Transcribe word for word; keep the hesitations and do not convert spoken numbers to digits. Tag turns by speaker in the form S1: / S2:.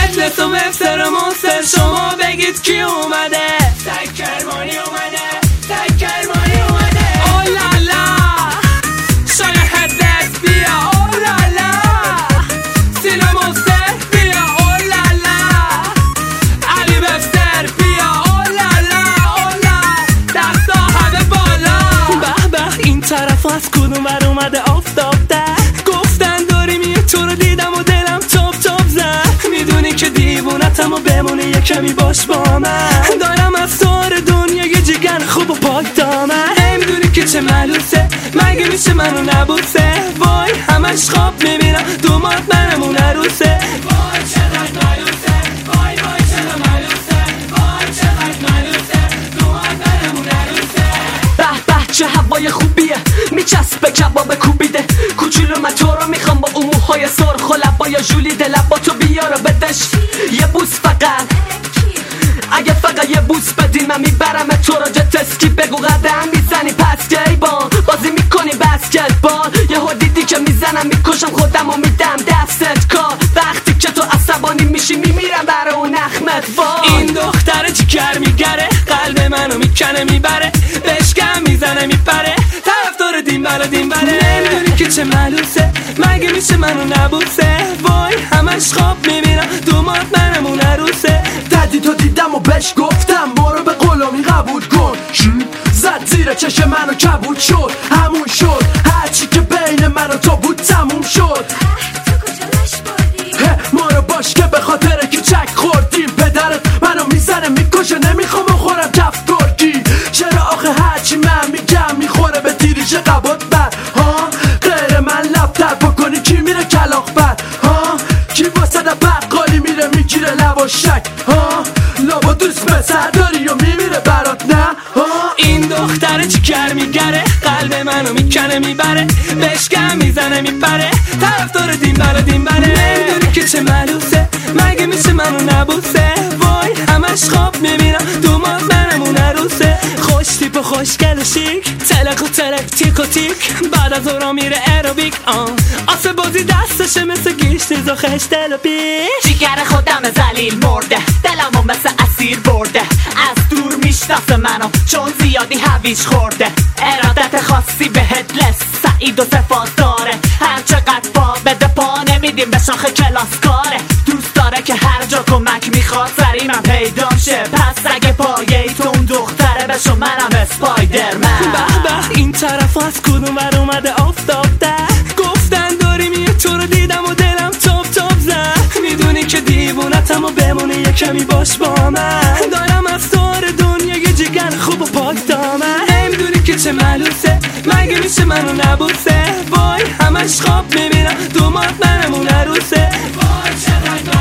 S1: مجلس و مفسر و منصر شما بگید کی اومده؟ سگ کرمانی اومده، سگ کرمانی اومده. اولالا شایخ دست بیا، اولالا سینا منصر بیا، اولالا علی مفسر بیا، اولالا اولا دستا همه بالا. به به این طرف از کدوم ور اومده آفتاب ده. گفتن داریم یه تو رو دیدم و دلم تاب تاب زد. میدونی که دیوونتم و بمونه یه کمی باش با من. دارم از سار دنیا یه جیگر خوب و پاک دامن. نمیدونی که چه ملوسه مگه میشه منو نبوسه. وای همش خواب میبینم دومات منمون عروسه. وای چقدر ملوسه، وای وای چقدر ملوسه، وای چقدر ملوسه دومات منمون عروسه.
S2: به به چه هوای خوبیه میچسبه کباب کوبیده. کوچولو من تو رو میخوام با اون موهای سرخ و لبای ژولیده. لبا تو بیار و بدش یه بوس فقط. اگه فقط یه بوس بدی من میبرم تو رو جت اسکی. بگو قدم میزنی پس گیبان بازی میکنی بسکتبال. یهو دیدی که میزنم میکشم خودم و میدم دستت کار. وقتی که تو عصبانی میشی میمیرم برای اون اخمت. وای
S1: این دختر چیکر میگره قلب منو میکنه میبره. بشکم میزنه میپره طرفدار دین بلا دین بله. نمیدونی که چه ملوسه مگه میشه منو نبوسه. وای همش خواب میبینم دومات منمون عروسه.
S3: ددی تو دیدم و بهش گفتم برو به غلامی قبول کن. زد زیر چش منو کبود شد همون شد. هرچی که بین من و تو بود تموم شد. ما رو باش که به خاطر که چک خوردیم. پدرت منو میزنه میکشه نمیخوام بخورم کف گرگی. چرا آخه هرچی من میگم میخوره به تیریش قبات بر ها. غیر من لبتر بکنی کی میره کلاق بر ها. کی واسه بقالی میره میگیره لب و شک ها. لابا دوست پسر داری و میمیره برات نه ها.
S1: این دختر چیکر میگره قلب منو میکنه میبره. بشکم میزنه میپره طرفدار دین بلا دین بله. نمیدونی که چه ملوسه مگه میشه منو نبوسه. وای همش خواب میبینم دومات منمون عروسه. خوش تیپ و خوشگل و شیک تلق و تلق تیک و تیک. بعد از اورا میره ایروبیک آن آسه بازی دستشه مثل گیش نیز و خش دل و پیش.
S2: جیگر خودم زلیل مرده دلمو مثل اسیر برده. از دور میشناسه منو چون زیادی هویش خورده. ارادت خاصی بهت لس سعید و صفات داره. هر چقدر پا بده پا نمیدیم به شاخ کلاس کاره. دوست داره که هر جا کمک میخواد سری من پیدام شه. پس اگه پایه تو اون دختره بشو منم اسپایدرمن.
S1: به به این طرف از کدوم ور اومده آفتاب ده. گفتن داریم یه تو رو دیدم و دلم تاب تاب زد. میدونی که دیوونتم و بمونه یه کمی باش با من. دارم از سار دنیا یه جیگر خوب و پاک دامن. نمیدونی که چه ملوسه مگه میشه منو نبوسه. وای همش خواب میبینم دومات منمون عروسه. وای چقدر